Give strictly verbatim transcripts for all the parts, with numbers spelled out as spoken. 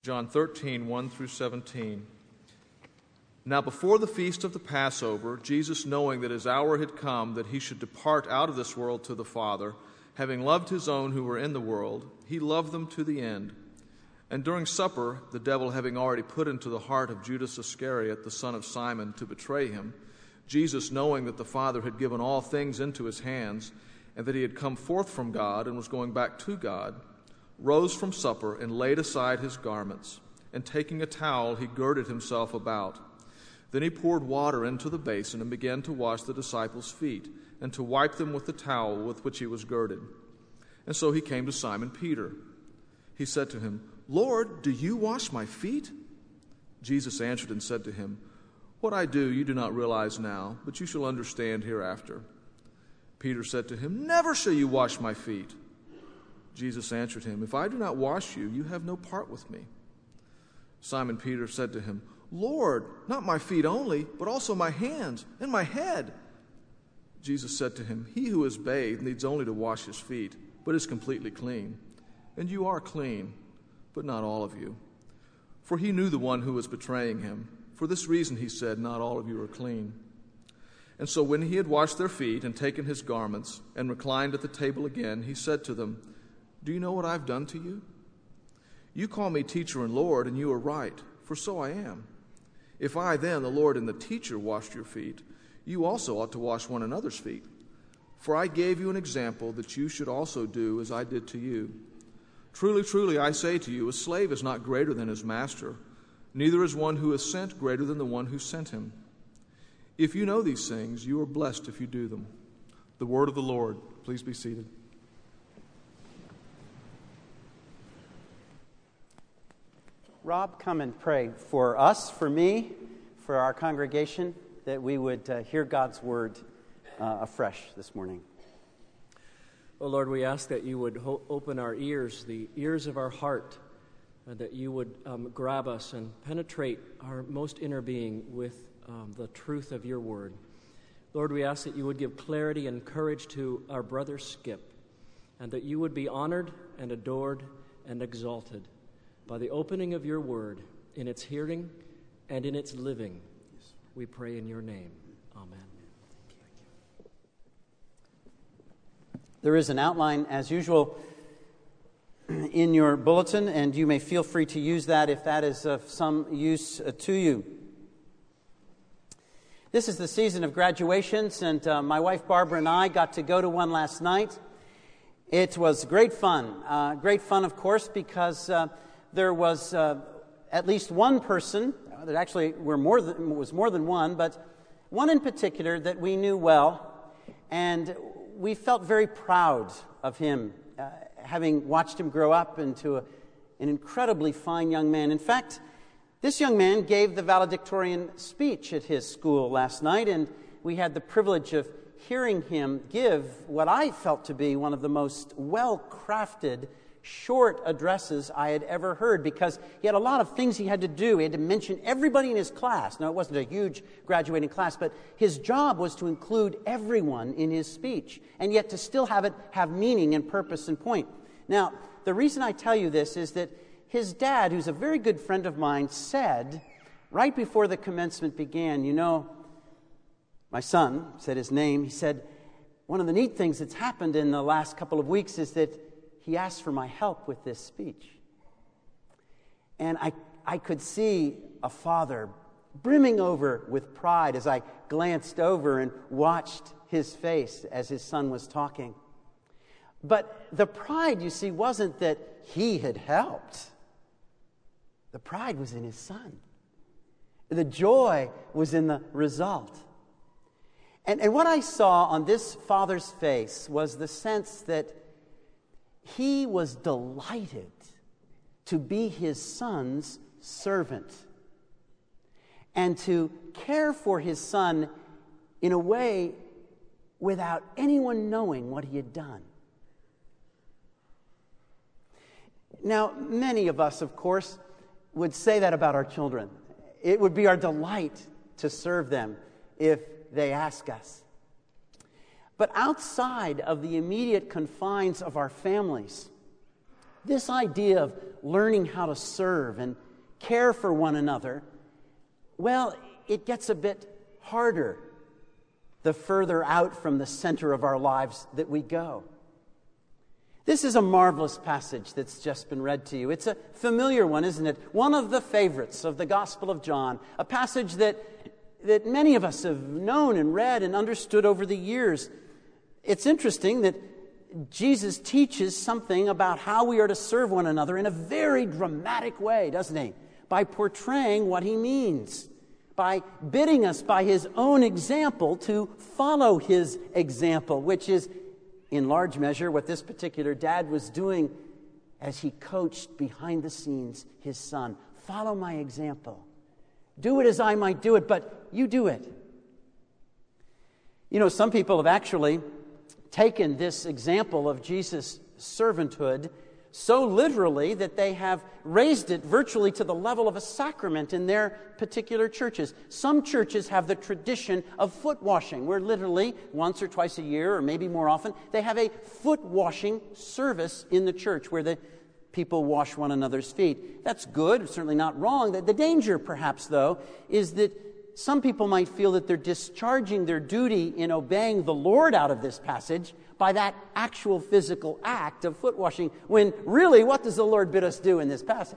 John thirteen, one through seventeen. Now before the feast of the Passover, Jesus, knowing that his hour had come, that he should depart out of this world to the Father, having loved his own who were in the world, he loved them to the end. And during supper, the devil having already put into the heart of Judas Iscariot, the son of Simon, to betray him, Jesus, knowing that the Father had given all things into his hands, and that he had come forth from God and was going back to God, rose from supper and laid aside his garments, and taking a towel, he girded himself about. Then he poured water into the basin and began to wash the disciples' feet, and to wipe them with the towel with which he was girded. And so he came to Simon Peter. He said to him, Lord, do you wash my feet? Jesus answered and said to him, What I do you do not realize now, but you shall understand hereafter. Peter said to him, Never shall you wash my feet. Jesus answered him, If I do not wash you, you have no part with me. Simon Peter said to him, Lord, not my feet only, but also my hands and my head. Jesus said to him, He who is bathed needs only to wash his feet, but is completely clean. And you are clean, but not all of you. For he knew the one who was betraying him. For this reason he said, Not all of you are clean. And so when he had washed their feet and taken his garments and reclined at the table again, he said to them, Do you know what I've done to you? You call me teacher and Lord, and you are right, for so I am. If I then, the Lord and the teacher, washed your feet, you also ought to wash one another's feet. For I gave you an example that you should also do as I did to you. Truly, truly, I say to you, a slave is not greater than his master, neither is one who is sent greater than the one who sent him. If you know these things, you are blessed if you do them. The word of the Lord. Please be seated. Rob, come and pray for us, for me, for our congregation, that we would uh, hear God's word uh, afresh this morning. Oh Lord, we ask that you would ho- open our ears, the ears of our heart, uh, that you would um, grab us and penetrate our most inner being with um, the truth of your word. Lord, we ask that you would give clarity and courage to our brother Skip, and that you would be honored and adored and exalted by the opening of your word in its hearing and in its living. We pray in your name. Amen. There is an outline, as usual, in your bulletin, and you may feel free to use that if that is of some use uh, to you. This is the season of graduations, and uh, my wife Barbara and I got to go to one last night. It was great fun. Uh, great fun, of course, because uh, there was uh, at least one person, uh, there actually were more than, was more than one, but one in particular that we knew well, and we felt very proud of him, uh, having watched him grow up into a, an incredibly fine young man. In fact, this young man gave the valedictorian speech at his school last night, and we had the privilege of hearing him give what I felt to be one of the most well-crafted short addresses I had ever heard, because he had a lot of things he had to do. He had to mention everybody in his class. Now, it wasn't a huge graduating class, but his job was to include everyone in his speech, and yet to still have it have meaning and purpose and point. Now, the reason I tell you this is that his dad, who's a very good friend of mine, said right before the commencement began, you know, my son said his name, he said, one of the neat things that's happened in the last couple of weeks is that he asked for my help with this speech. And I, I could see a father brimming over with pride as I glanced over and watched his face as his son was talking. But the pride, you see, wasn't that he had helped. The pride was in his son. The joy was in the result. And, and what I saw on this father's face was the sense that he was delighted to be his son's servant and to care for his son in a way without anyone knowing what he had done. Now, many of us, of course, would say that about our children. It would be our delight to serve them if they ask us. But outside of the immediate confines of our families, this idea of learning how to serve and care for one another, well, it gets a bit harder the further out from the center of our lives that we go. This is a marvelous passage that's just been read to you. It's a familiar one, isn't it? One of the favorites of the Gospel of John, a passage that, that many of us have known and read and understood over the years. It's interesting that Jesus teaches something about how we are to serve one another in a very dramatic way, doesn't he? By portraying what he means, by bidding us by his own example to follow his example, which is in large measure what this particular dad was doing as he coached behind the scenes his son. Follow my example. Do it as I might do it, but you do it. You know, some people have actually taken this example of Jesus' servanthood so literally that they have raised it virtually to the level of a sacrament in their particular churches. Some churches have the tradition of foot washing, where literally once or twice a year, or maybe more often, they have a foot washing service in the church where the people wash one another's feet. That's good, certainly not wrong. The, the danger, perhaps, though, is that some people might feel that they're discharging their duty in obeying the Lord out of this passage by that actual physical act of foot washing, when really, what does the Lord bid us do in this passage?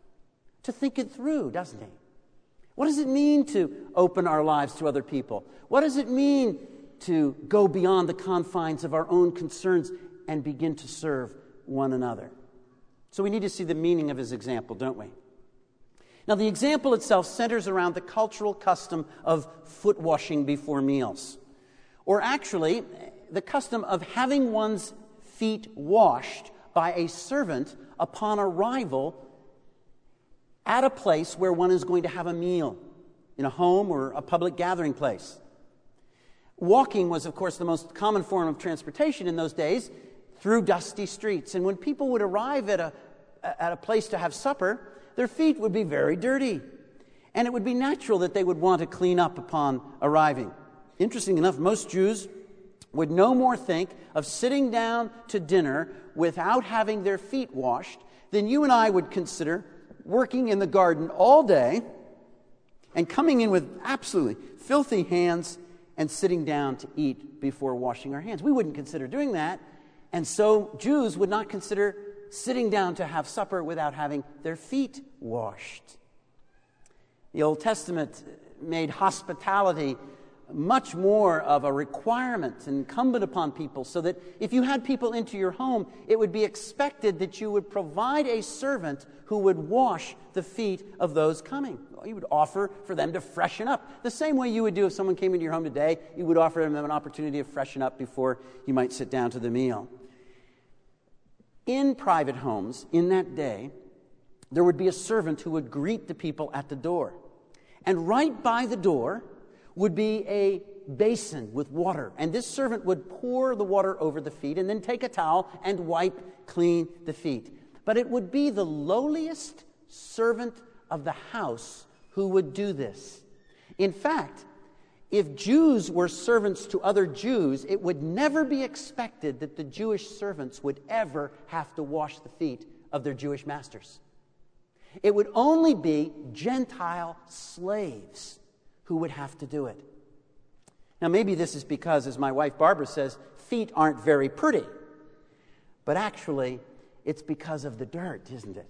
To think it through, doesn't he? What does it mean to open our lives to other people? What does it mean to go beyond the confines of our own concerns and begin to serve one another? So we need to see the meaning of his example, don't we? Now, the example itself centers around the cultural custom of foot washing before meals. Or actually, the custom of having one's feet washed by a servant upon arrival at a place where one is going to have a meal, in a home or a public gathering place. Walking was, of course, the most common form of transportation in those days, through dusty streets. And when people would arrive at a, at a place to have supper, their feet would be very dirty. And it would be natural that they would want to clean up upon arriving. Interesting enough, most Jews would no more think of sitting down to dinner without having their feet washed than you and I would consider working in the garden all day and coming in with absolutely filthy hands and sitting down to eat before washing our hands. We wouldn't consider doing that, and so Jews would not consider sitting down to have supper without having their feet washed. The Old Testament made hospitality much more of a requirement incumbent upon people, so that if you had people into your home, it would be expected that you would provide a servant who would wash the feet of those coming. You would offer for them to freshen up. The same way you would do if someone came into your home today, you would offer them an opportunity to freshen up before you might sit down to the meal. In private homes, in that day, there would be a servant who would greet the people at the door. And right by the door would be a basin with water. And this servant would pour the water over the feet and then take a towel and wipe clean the feet. But it would be the lowliest servant of the house who would do this. In fact, if Jews were servants to other Jews, it would never be expected that the Jewish servants would ever have to wash the feet of their Jewish masters. It would only be Gentile slaves who would have to do it. Now, maybe this is because, as my wife Barbara says, feet aren't very pretty. But actually, it's because of the dirt, isn't it?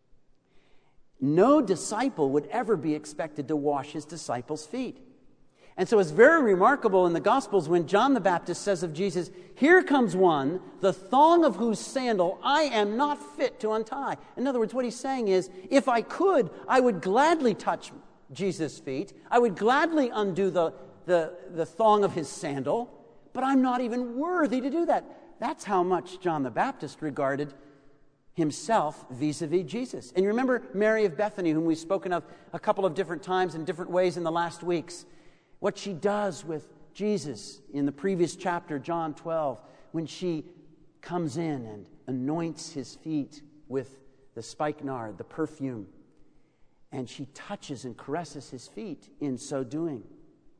No disciple would ever be expected to wash his disciples' feet. And so it's very remarkable in the Gospels when John the Baptist says of Jesus, "Here comes one, the thong of whose sandal I am not fit to untie." In other words, what he's saying is, if I could, I would gladly touch Jesus' feet. I would gladly undo the, the, the thong of his sandal, but I'm not even worthy to do that. That's how much John the Baptist regarded himself vis-a-vis Jesus. And you remember Mary of Bethany, whom we've spoken of a couple of different times in different ways in the last weeks. What she does with Jesus in the previous chapter, John twelve, when she comes in and anoints his feet with the spikenard, the perfume, and she touches and caresses his feet in so doing.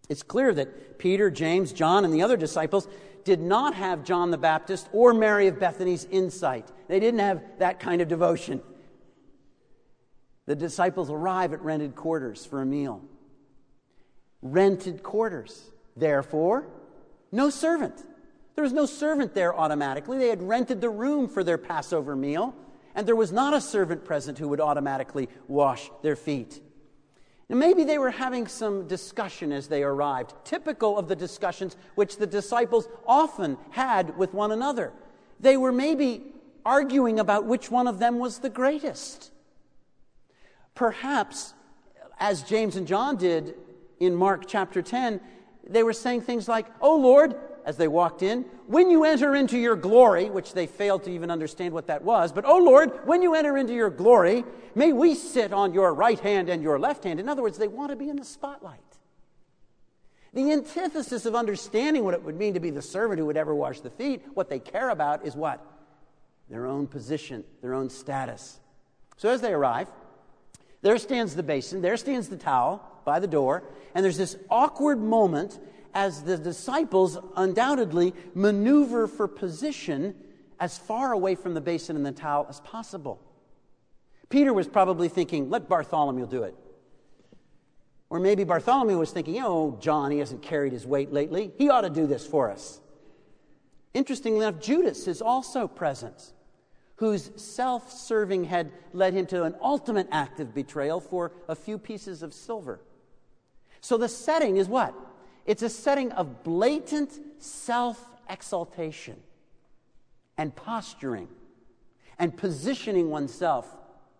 It's clear that Peter, James, John, and the other disciples did not have John the Baptist or Mary of Bethany's insight. They didn't have that kind of devotion. The disciples arrive at rented quarters for a meal. Rented quarters. Therefore, no servant. There was no servant there automatically. They had rented the room for their Passover meal, and there was not a servant present who would automatically wash their feet. Now, maybe they were having some discussion as they arrived, typical of the discussions which the disciples often had with one another. They were maybe arguing about which one of them was the greatest. Perhaps, as James and John did in Mark chapter ten, they were saying things like, "Oh Lord," as they walked in, "when you enter into your glory," which they failed to even understand what that was, but, "Oh Lord, when you enter into your glory, may we sit on your right hand and your left hand." In other words, they want to be in the spotlight. The antithesis of understanding what it would mean to be the servant who would ever wash the feet, what they care about is what? Their own position, their own status. So as they arrive, there stands the basin, there stands the towel by the door, and there's this awkward moment as the disciples undoubtedly maneuver for position as far away from the basin and the towel as possible. Peter was probably thinking, "Let Bartholomew do it." Or maybe Bartholomew was thinking, "Oh, John, he hasn't carried his weight lately. He ought to do this for us." Interestingly enough, Judas is also present, whose self-serving had led him to an ultimate act of betrayal for a few pieces of silver. So the setting is what? It's a setting of blatant self-exaltation and posturing and positioning oneself.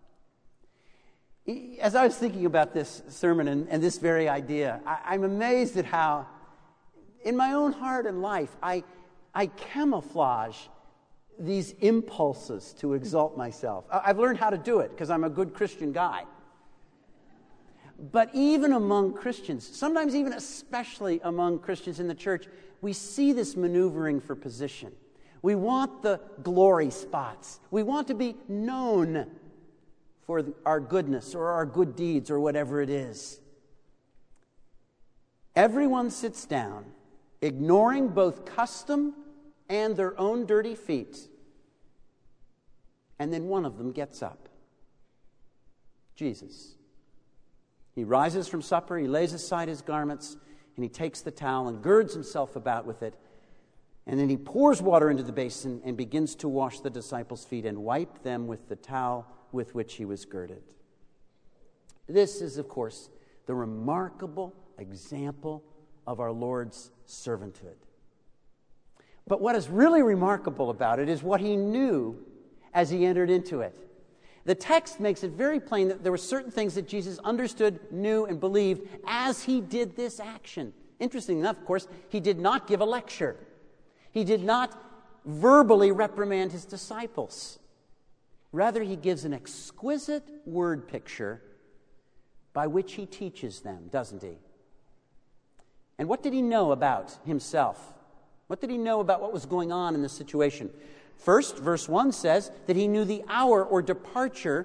As I was thinking about this sermon and, and this very idea, I, I'm amazed at how, in my own heart and life, I, I camouflage these impulses to exalt myself. I've learned how to do it because I'm a good Christian guy. But even among Christians, sometimes even especially among Christians in the church, we see this maneuvering for position. We want the glory spots. We want to be known for our goodness or our good deeds or whatever it is. Everyone sits down, ignoring both custom and their own dirty feet. And then one of them gets up. Jesus. He rises from supper, he lays aside his garments, and he takes the towel and girds himself about with it. And then he pours water into the basin and begins to wash the disciples' feet and wipe them with the towel with which he was girded. This is, of course, the remarkable example of our Lord's servanthood. But what is really remarkable about it is what he knew as he entered into it. The text makes it very plain that there were certain things that Jesus understood, knew, and believed as he did this action. Interesting enough, of course, he did not give a lecture. He did not verbally reprimand his disciples. Rather, he gives an exquisite word picture by which he teaches them, doesn't he? And what did he know about himself? What did he know about what was going on in this situation? First, verse one says that he knew the hour or departure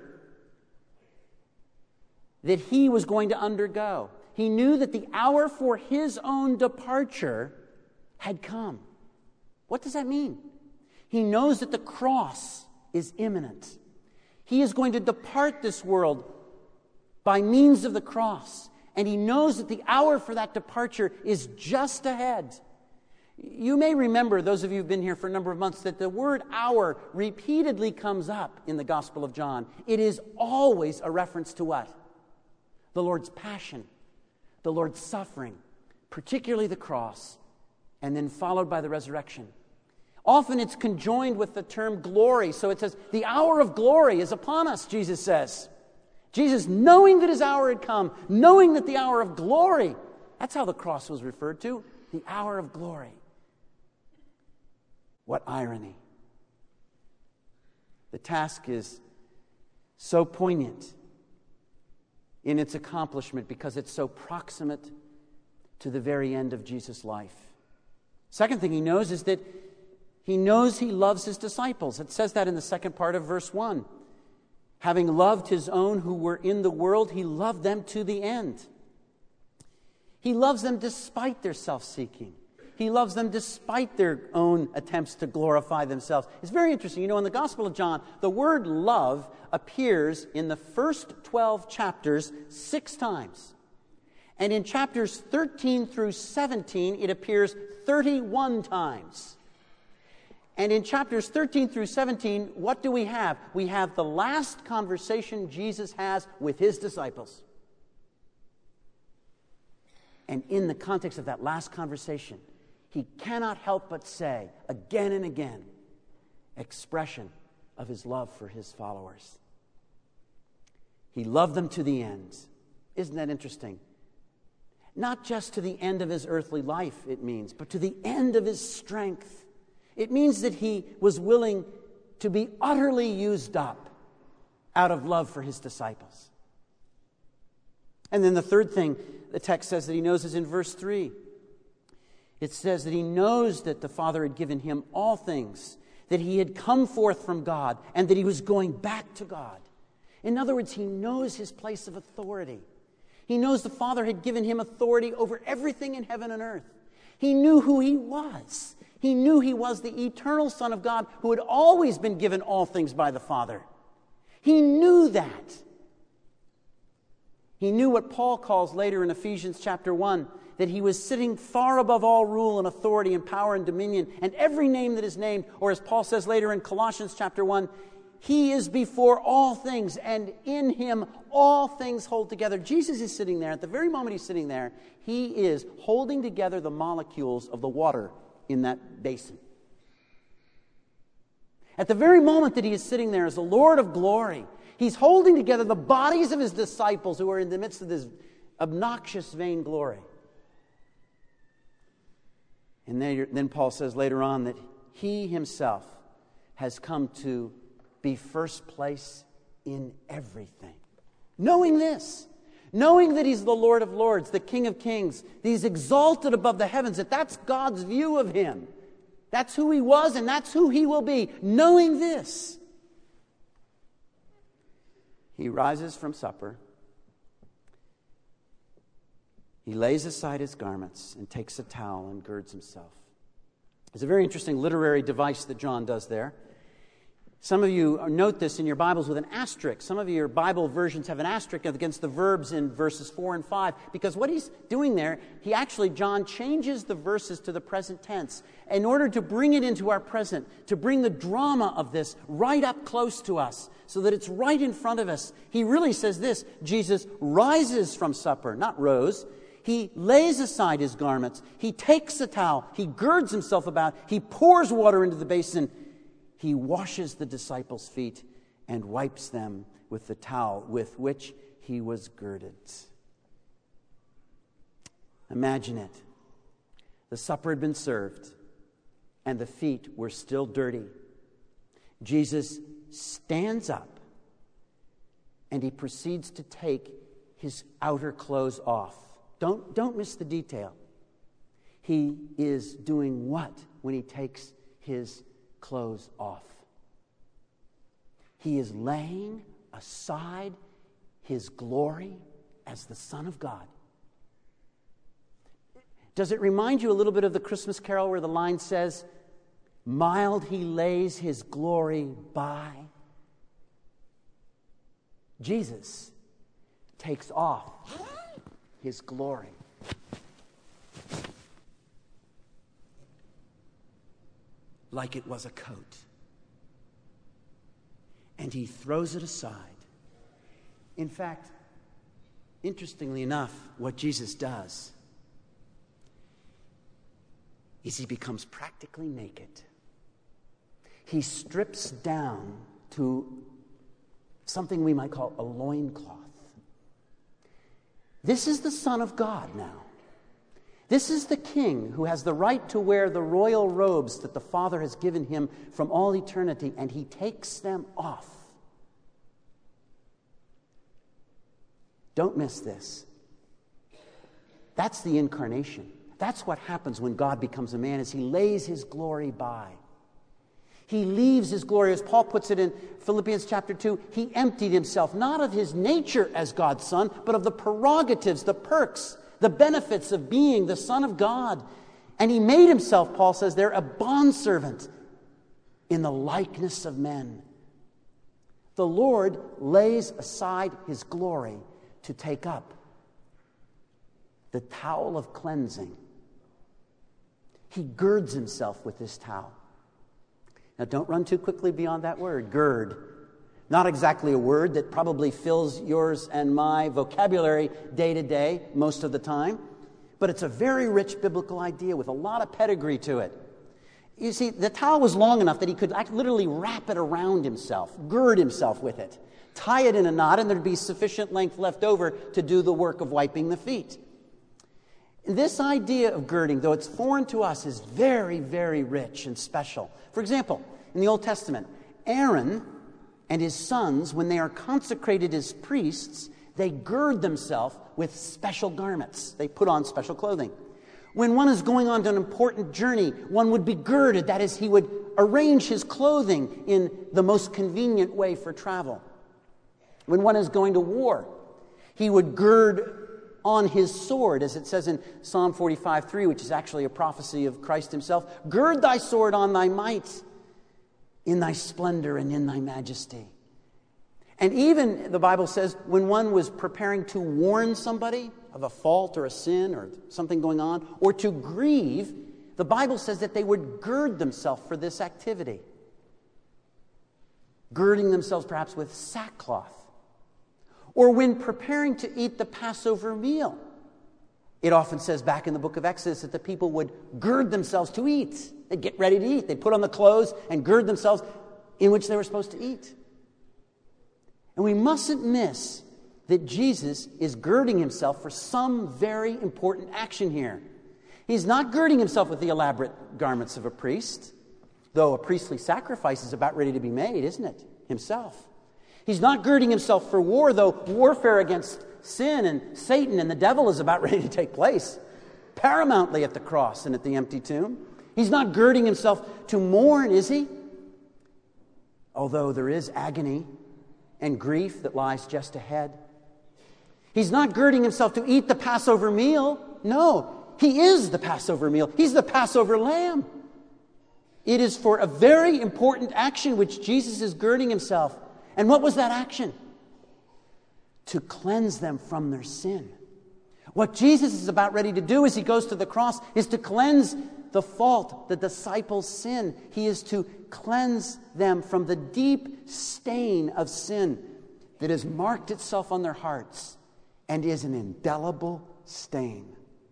that he was going to undergo. He knew that the hour for his own departure had come. What does that mean? He knows that the cross is imminent. He is going to depart this world by means of the cross. And he knows that the hour for that departure is just ahead. You may remember, those of you who've been here for a number of months, that the word hour repeatedly comes up in the Gospel of John. It is always a reference to what? The Lord's passion, the Lord's suffering, particularly the cross, and then followed by the resurrection. Often it's conjoined with the term glory. So it says, the hour of glory is upon us, Jesus says. Jesus, knowing that his hour had come, knowing that the hour of glory, that's how the cross was referred to, the hour of glory. What irony. The task is so poignant in its accomplishment because it's so proximate to the very end of Jesus' life. Second thing he knows is that he knows he loves his disciples. It says that in the second part of verse one. Having loved his own who were in the world, he loved them to the end. He loves them despite their self-seeking. He loves them despite their own attempts to glorify themselves. It's very interesting. You know, in the Gospel of John, the word love appears in the first twelve chapters six times. And in chapters thirteen through seventeen, it appears thirty-one times. And in chapters thirteen through seventeen, what do we have? We have the last conversation Jesus has with his disciples. And in the context of that last conversation, he cannot help but say, again and again, expression of his love for his followers. He loved them to the end. Isn't that interesting? Not just to the end of his earthly life, it means, but to the end of his strength. It means that he was willing to be utterly used up out of love for his disciples. And then the third thing the text says that he knows is in verse three. It says that he knows that the Father had given him all things, that he had come forth from God, and that he was going back to God. In other words, he knows his place of authority. He knows the Father had given him authority over everything in heaven and earth. He knew who he was. He knew he was the eternal Son of God who had always been given all things by the Father. He knew that. He knew what Paul calls later in Ephesians chapter one, that he was sitting far above all rule and authority and power and dominion and every name that is named, or as Paul says later in Colossians chapter one, he is before all things, and in him all things hold together. Jesus is sitting there. At the very moment he's sitting there, he is holding together the molecules of the water in that basin. At the very moment that he is sitting there as the Lord of glory, he's holding together the bodies of his disciples who are in the midst of this obnoxious vainglory. And then, then Paul says later on that he himself has come to be first place in everything. Knowing this, knowing that he's the Lord of lords, the King of kings, that he's exalted above the heavens, that that's God's view of him. That's who he was and that's who he will be. Knowing this, he rises from supper. He lays aside his garments and takes a towel and girds himself. It's a very interesting literary device that John does there. Some of you note this in your Bibles with an asterisk. Some of your Bible versions have an asterisk against the verbs in verses four and five, because what he's doing there, he actually, John changes the verses to the present tense in order to bring it into our present, to bring the drama of this right up close to us, so that it's right in front of us. He really says this: Jesus rises from supper, not rose. He lays aside his garments. He takes a towel. He girds himself about. He pours water into the basin. He washes the disciples' feet and wipes them with the towel with which he was girded. Imagine it. The supper had been served, and the feet were still dirty. Jesus stands up, and he proceeds to take his outer clothes off. Don't, don't miss the detail. He is doing what when he takes his clothes off? He is laying aside his glory as the Son of God. Does it remind you a little bit of the Christmas carol where the line says, "Mild he lays his glory by"? Jesus takes off his glory. Like it was a coat. And he throws it aside. In fact, interestingly enough, what Jesus does is he becomes practically naked. He strips down to something we might call a loincloth. This is the Son of God now. This is the King who has the right to wear the royal robes that the Father has given him from all eternity, and he takes them off. Don't miss this. That's the incarnation. That's what happens when God becomes a man, as he lays his glory by. He leaves his glory, as Paul puts it in Philippians chapter two, he emptied himself, not of his nature as God's Son, but of the prerogatives, the perks, the benefits of being the Son of God. And he made himself, Paul says there, a bondservant in the likeness of men. The Lord lays aside his glory to take up the towel of cleansing. He girds himself with this towel. Now, don't run too quickly beyond that word, gird. Not exactly a word that probably fills yours and my vocabulary day to day most of the time, but it's a very rich biblical idea with a lot of pedigree to it. You see, the towel was long enough that he could literally wrap it around himself, gird himself with it, tie it in a knot, and there'd be sufficient length left over to do the work of wiping the feet. This idea of girding, though it's foreign to us, is very, very rich and special. For example, in the Old Testament, Aaron and his sons, when they are consecrated as priests, they gird themselves with special garments. They put on special clothing. When one is going on to an important journey, one would be girded. That is, he would arrange his clothing in the most convenient way for travel. When one is going to war, he would gird on his sword, as it says in Psalm forty-five three, which is actually a prophecy of Christ himself. Gird thy sword on thy might, in thy splendor and in thy majesty. And even, the Bible says, when one was preparing to warn somebody of a fault or a sin or something going on, or to grieve, the Bible says that they would gird themselves for this activity. Girding themselves perhaps with sackcloth. Or when preparing to eat the Passover meal. It often says back in the book of Exodus that the people would gird themselves to eat. They'd get ready to eat. They'd put on the clothes and gird themselves in which they were supposed to eat. And we mustn't miss that Jesus is girding himself for some very important action here. He's not girding himself with the elaborate garments of a priest, though a priestly sacrifice is about ready to be made, isn't it? Himself. He's not girding himself for war, though warfare against sin and Satan and the devil is about ready to take place, paramountly at the cross and at the empty tomb. He's not girding himself to mourn, is he? Although there is agony and grief that lies just ahead. He's not girding himself to eat the Passover meal. No, he is the Passover meal. He's the Passover lamb. It is for a very important action which Jesus is girding himself. And what was that action? To cleanse them from their sin. What Jesus is about ready to do as he goes to the cross is to cleanse the fault, the disciples' sin. He is to cleanse them from the deep stain of sin that has marked itself on their hearts and is an indelible stain.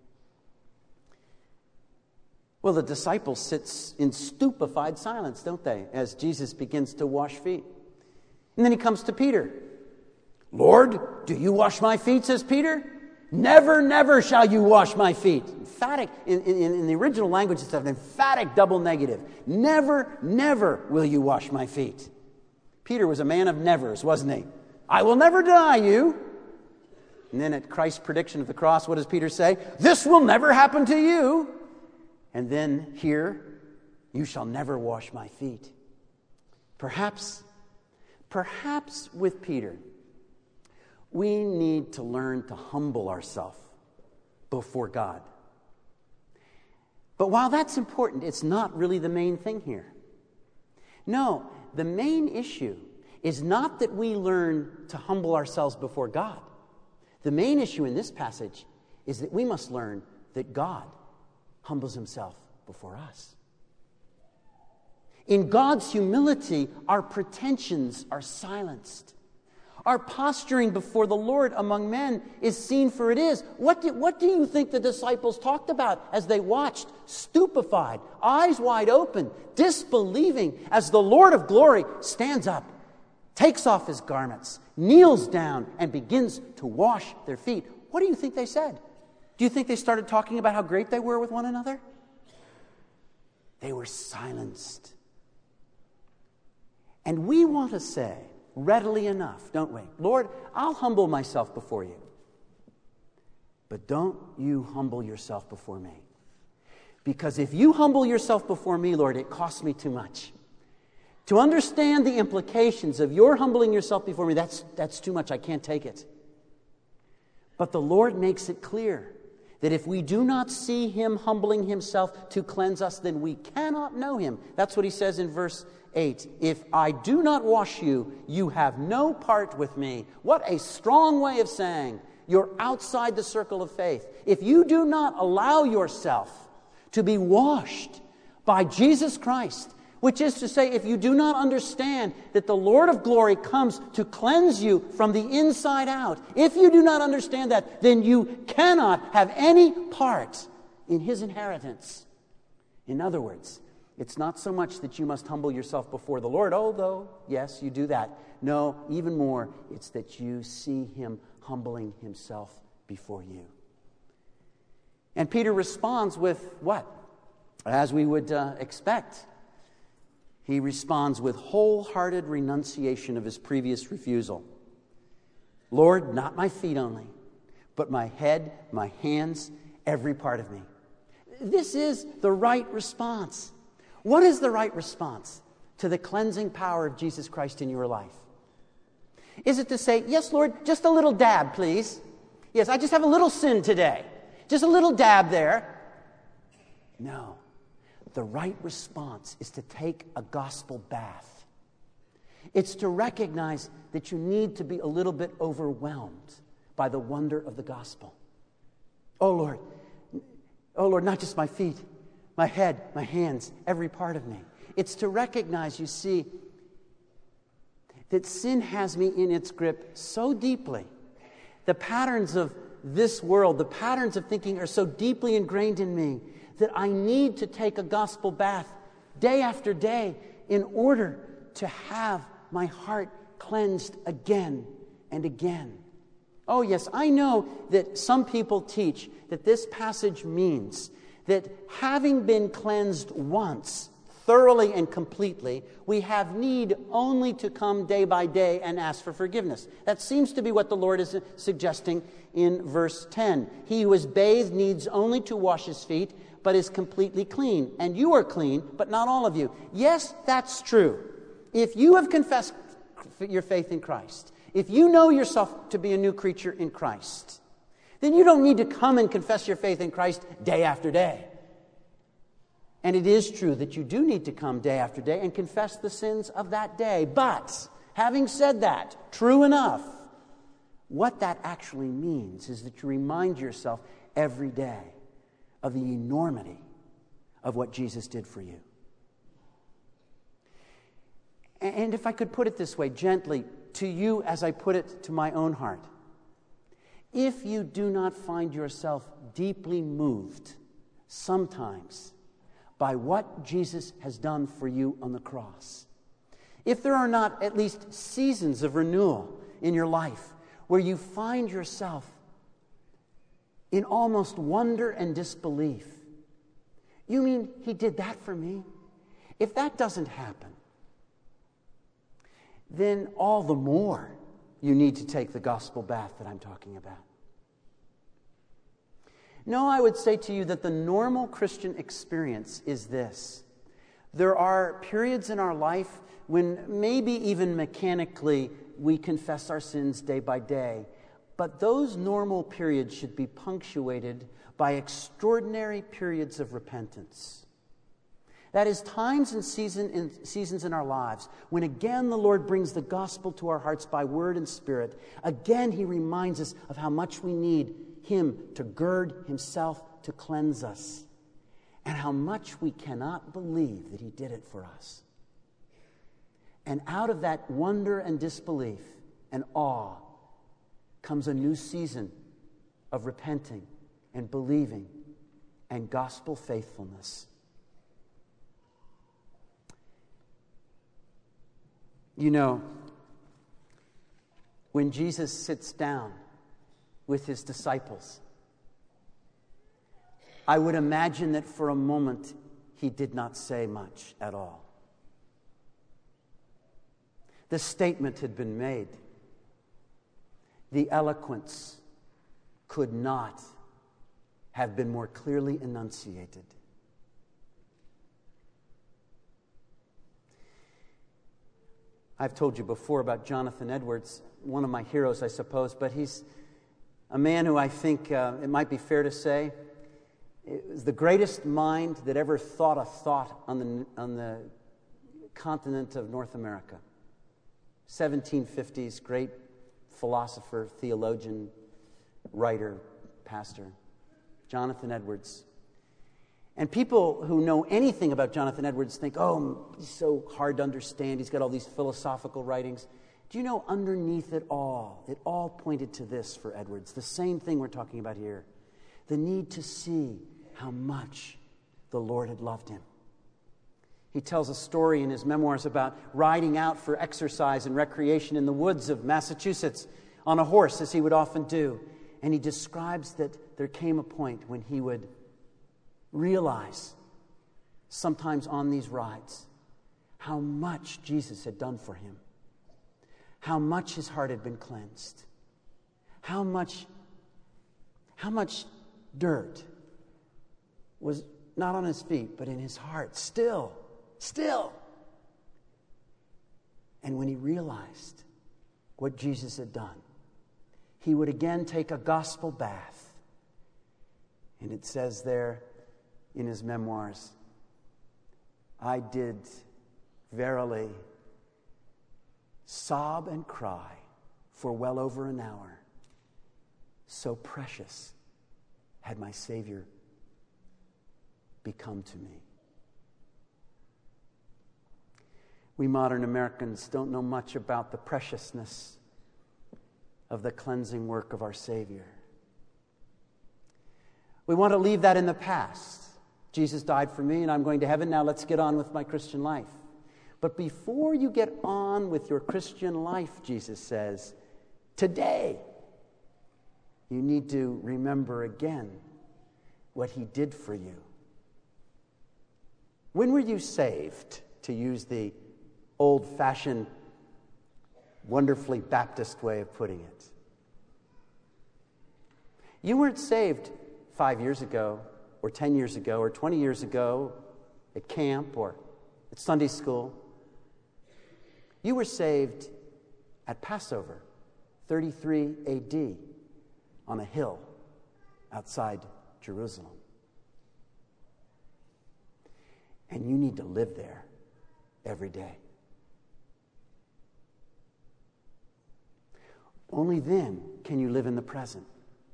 Well, the disciples sit in stupefied silence, don't they, as Jesus begins to wash feet. And then he comes to Peter. Lord, do you wash my feet, says Peter? Never, never shall you wash my feet. Emphatic, in, in, in the original language, it's an emphatic double negative. Never, never will you wash my feet. Peter was a man of nevers, wasn't he? I will never deny you. And then at Christ's prediction of the cross, what does Peter say? This will never happen to you. And then here, you shall never wash my feet. Perhaps, perhaps with Peter, we need to learn to humble ourselves before God. But while that's important, it's not really the main thing here. No, the main issue is not that we learn to humble ourselves before God. The main issue in this passage is that we must learn that God humbles himself before us. In God's humility, our pretensions are silenced. Our posturing before the Lord among men is seen for it is. What do, what do you think the disciples talked about as they watched, stupefied, eyes wide open, disbelieving, as the Lord of glory stands up, takes off his garments, kneels down, and begins to wash their feet? What do you think they said? Do you think they started talking about how great they were with one another? They were silenced. And we want to say, readily enough, don't we? Lord, I'll humble myself before you. But don't you humble yourself before me. Because if you humble yourself before me, Lord, it costs me too much. To understand the implications of your humbling yourself before me, that's, that's too much. I can't take it. But the Lord makes it clear that if we do not see him humbling himself to cleanse us, then we cannot know him. That's what he says in verse eight. If I do not wash you, you have no part with me. What a strong way of saying you're outside the circle of faith. If you do not allow yourself to be washed by Jesus Christ, which is to say, if you do not understand that the Lord of glory comes to cleanse you from the inside out, if you do not understand that, then you cannot have any part in his inheritance. In other words, it's not so much that you must humble yourself before the Lord, although, yes, you do that. No, even more, it's that you see him humbling himself before you. And Peter responds with what? As we would uh, expect. He responds with wholehearted renunciation of his previous refusal. Lord, not my feet only, but my head, my hands, every part of me. This is the right response. What is the right response to the cleansing power of Jesus Christ in your life? Is it to say, yes, Lord, just a little dab, please. Yes, I just have a little sin today. Just a little dab there. No. The right response is to take a gospel bath. It's to recognize that you need to be a little bit overwhelmed by the wonder of the gospel. Oh, Lord. Oh, Lord, not just my feet, my head, my hands, every part of me. It's to recognize, you see, that sin has me in its grip so deeply. The patterns of this world, the patterns of thinking are so deeply ingrained in me that I need to take a gospel bath day after day in order to have my heart cleansed again and again. Oh, yes, I know that some people teach that this passage means that having been cleansed once, thoroughly and completely, we have need only to come day by day and ask for forgiveness. That seems to be what the Lord is suggesting in verse ten. He who is bathed needs only to wash his feet, but is completely clean. And you are clean, but not all of you. Yes, that's true. If you have confessed your faith in Christ, if you know yourself to be a new creature in Christ, then you don't need to come and confess your faith in Christ day after day. And it is true that you do need to come day after day and confess the sins of that day. But, having said that, true enough, what that actually means is that you remind yourself every day of the enormity of what Jesus did for you. And if I could put it this way, gently, to you as I put it to my own heart, if you do not find yourself deeply moved sometimes by what Jesus has done for you on the cross, if there are not at least seasons of renewal in your life where you find yourself in almost wonder and disbelief, you mean he did that for me? If that doesn't happen, then all the more you need to take the gospel bath that I'm talking about. No, I would say to you that the normal Christian experience is this. There are periods in our life when maybe even mechanically we confess our sins day by day, but those normal periods should be punctuated by extraordinary periods of repentance. That is, times and season in, seasons in our lives when again the Lord brings the gospel to our hearts by word and spirit. Again, he reminds us of how much we need him to gird himself to cleanse us, and how much we cannot believe that he did it for us. And out of that wonder and disbelief and awe comes a new season of repenting and believing and gospel faithfulness. You know, when Jesus sits down with his disciples, I would imagine that for a moment he did not say much at all. The statement had been made. The eloquence could not have been more clearly enunciated. I've told you before about Jonathan Edwards, one of my heroes, I suppose, but he's a man who I think uh, it might be fair to say it was the greatest mind that ever thought a thought on the, on the continent of North America. seventeen fifties, great philosopher, theologian, writer, pastor, Jonathan Edwards. And people who know anything about Jonathan Edwards think, oh, he's so hard to understand. He's got all these philosophical writings. Do you know, underneath it all, it all pointed to this for Edwards, the same thing we're talking about here, the need to see how much the Lord had loved him. He tells a story in his memoirs about riding out for exercise and recreation in the woods of Massachusetts on a horse, as he would often do. And he describes that there came a point when he would realize, sometimes on these rides, how much Jesus had done for him, how much his heart had been cleansed, how much, how much dirt was not on his feet, but in his heart, still, still. And when he realized what Jesus had done, he would again take a gospel bath. And it says there in his memoirs, I did verily sob and cry for well over an hour. So precious had my Savior become to me. We modern Americans don't know much about the preciousness of the cleansing work of our Savior. We want to leave that in the past. Jesus died for me and I'm going to heaven. Now let's get on with my Christian life. But before you get on with your Christian life, Jesus says, today, you need to remember again what he did for you. When were you saved, to use the old-fashioned, wonderfully Baptist way of putting it? You weren't saved five years ago, or ten years ago, or twenty years ago at camp or at Sunday school. You were saved at Passover, thirty-three A D, on a hill outside Jerusalem. And you need to live there every day. Only then can you live in the present.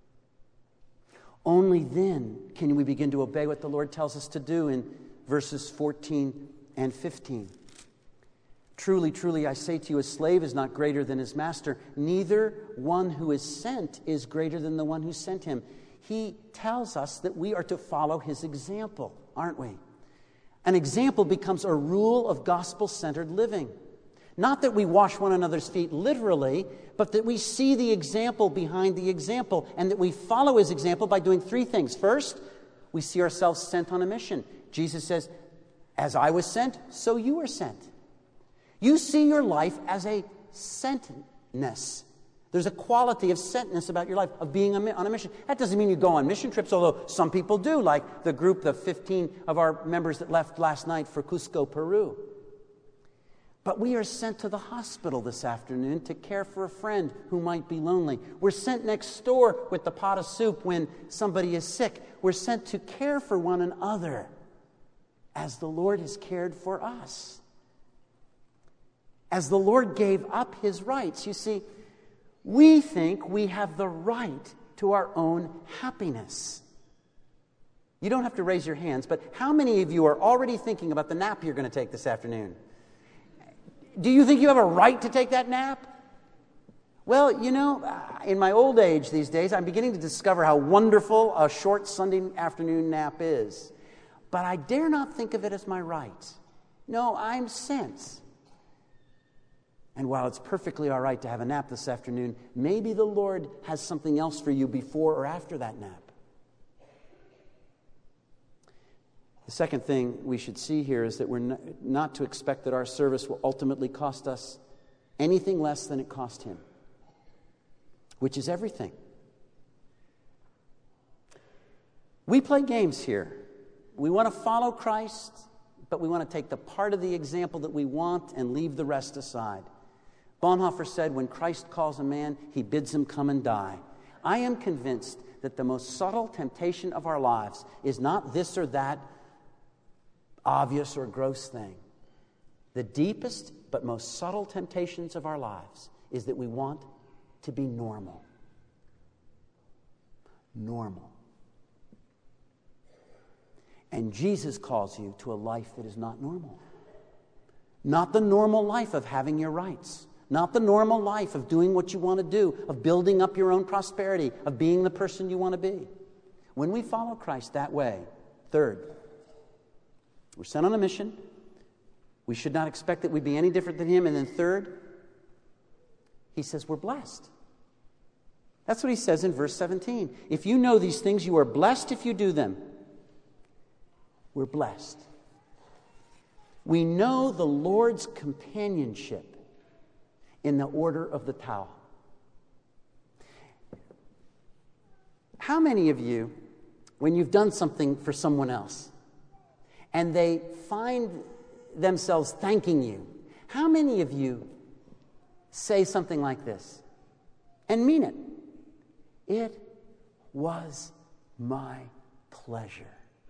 Only then can we begin to obey what the Lord tells us to do in verses fourteen and fifteen. Truly, truly, I say to you, a slave is not greater than his master. Neither one who is sent is greater than the one who sent him. He tells us that we are to follow his example, aren't we? An example becomes a rule of gospel-centered living. Not that we wash one another's feet literally, but that we see the example behind the example, and that we follow his example by doing three things. First, we see ourselves sent on a mission. Jesus says, as I was sent, so you were sent. You see your life as a sentness. There's a quality of sentness about your life, of being on a mission. That doesn't mean you go on mission trips, although some people do, like the group of fifteen of our members that left last night for Cusco, Peru. But we are sent to the hospital this afternoon to care for a friend who might be lonely. We're sent next door with the pot of soup when somebody is sick. We're sent to care for one another as the Lord has cared for us. As the Lord gave up his rights. You see, we think we have the right to our own happiness. You don't have to raise your hands, but how many of you are already thinking about the nap you're going to take this afternoon? Do you think you have a right to take that nap? Well, you know, in my old age these days, I'm beginning to discover how wonderful a short Sunday afternoon nap is. But I dare not think of it as my right. No, I'm sent. And while it's perfectly all right to have a nap this afternoon, maybe the Lord has something else for you before or after that nap. The second thing we should see here is that we're not to expect that our service will ultimately cost us anything less than it cost him, which is everything. We play games here. We want to follow Christ, but we want to take the part of the example that we want and leave the rest aside. Bonhoeffer said, when Christ calls a man, he bids him come and die. I am convinced that the most subtle temptation of our lives is not this or that obvious or gross thing. The deepest but most subtle temptations of our lives is that we want to be normal. Normal. And Jesus calls you to a life that is not normal. Not the normal life of having your rights. Not the normal life of doing what you want to do, of building up your own prosperity, of being the person you want to be. When we follow Christ that way, third, we're sent on a mission. We should not expect that we'd be any different than Him. And then third, He says we're blessed. That's what He says in verse seventeen. If you know these things, you are blessed if you do them. We're blessed. We know the Lord's companionship in the order of the towel. How many of you, when you've done something for someone else, and they find themselves thanking you, how many of you say something like this and mean it? It was my pleasure.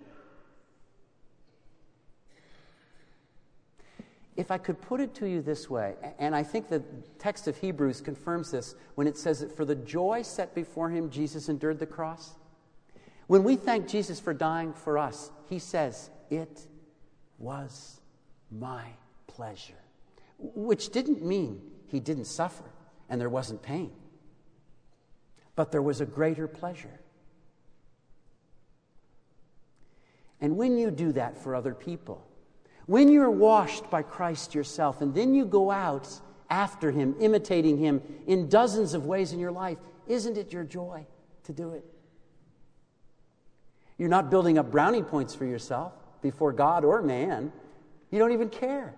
If I could put it to you this way, and I think the text of Hebrews confirms this when it says that for the joy set before Him, Jesus endured the cross. When we thank Jesus for dying for us, He says, it was my pleasure. Which didn't mean He didn't suffer and there wasn't pain. But there was a greater pleasure. And when you do that for other people, when you're washed by Christ yourself, and then you go out after Him, imitating Him in dozens of ways in your life, isn't it your joy to do it? You're not building up brownie points for yourself before God or man. You don't even care.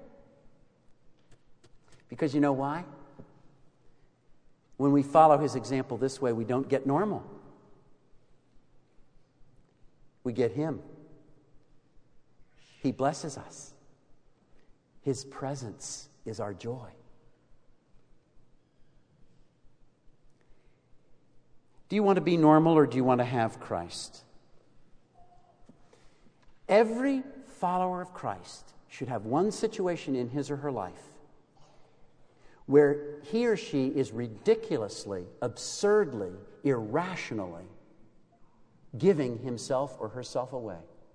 Because you know why? When we follow His example this way, we don't get normal. We get Him. He blesses us. His presence is our joy. Do you want to be normal or do you want to have Christ? Every follower of Christ should have one situation in his or her life where he or she is ridiculously, absurdly, irrationally giving himself or herself away.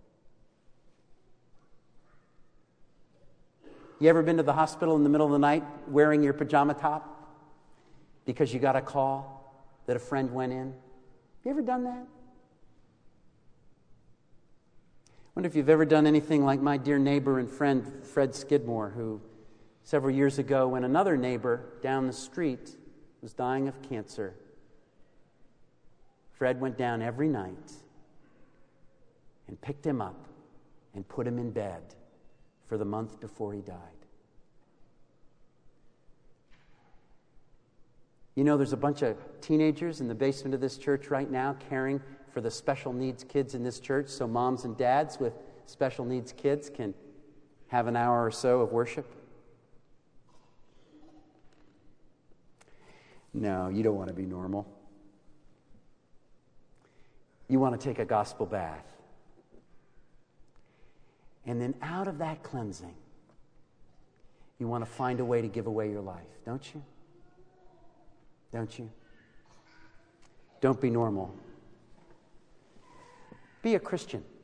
You ever been to the hospital in the middle of the night wearing your pajama top because you got a call that a friend went in? You ever done that? I wonder if you've ever done anything like my dear neighbor and friend Fred Skidmore, who several years ago, when another neighbor down the street was dying of cancer, Fred went down every night and picked him up and put him in bed for the month before he died. You know, there's a bunch of teenagers in the basement of this church right now caring for the special needs kids in this church, so moms and dads with special needs kids can have an hour or so of worship. No, you don't want to be normal. You want to take a gospel bath. And then out of that cleansing, you want to find a way to give away your life, don't you? Don't you? Don't be normal. Be a Christian.